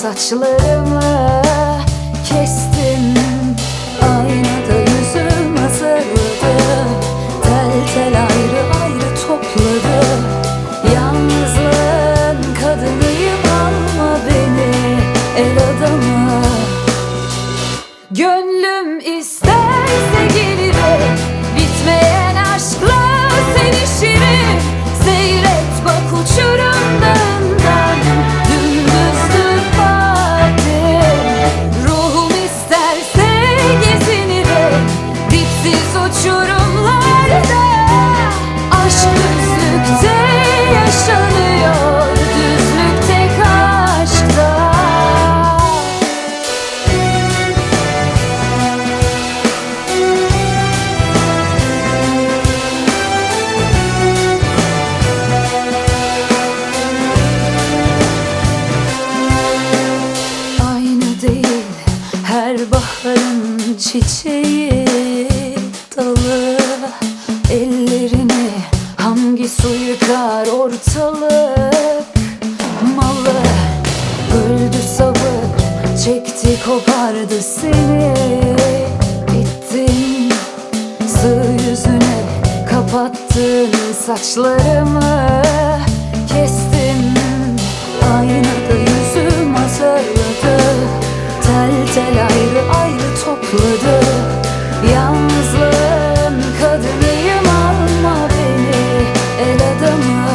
saçlarımı kestim. Aynada yüzüm hazırladı. Tel tel ayrı ayrı topladı. Yalnızlığın kadınıyım, alma beni el adamı. Gönlüm isterse gelirim, bitmeyen aşkla sevişirim. Seyret bak uçurum dağından, dümdüzdür vadim. Ruhum isterse gezinirim, dipsiz uçurumlarda. Aşk düzlükte yaşanıyor, düzlük tek aşkta. Aynı değil her baharın çiçeği dalı. Ellerini hangi su yıkar, ortalık malı. Öldü sabır, çekti kopardı seni. Bittin, sığ yüzüne kapattın saçlarımı kestim. Aynada yüzüm hazırladı. Tel tel ayrı ayrı topladı. Yalnızlığın kadınıyım, alma beni el adamı.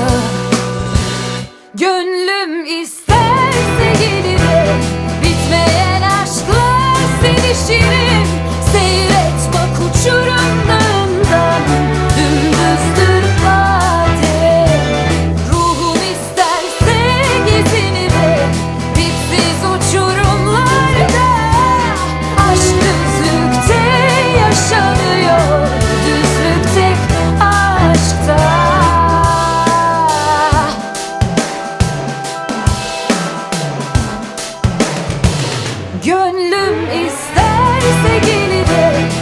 Gönlüm isterse gelirim, bitmeyen aşkla sevişirim. Seyret bak uçurum dağından, dümdüzdür vadim. Ruhum isterse gezinirim, dipsiz uçurumlarda. Aşk düzlükte yaşanıyor, düzlük tek aşkta. Gönlüm isterse gelirim,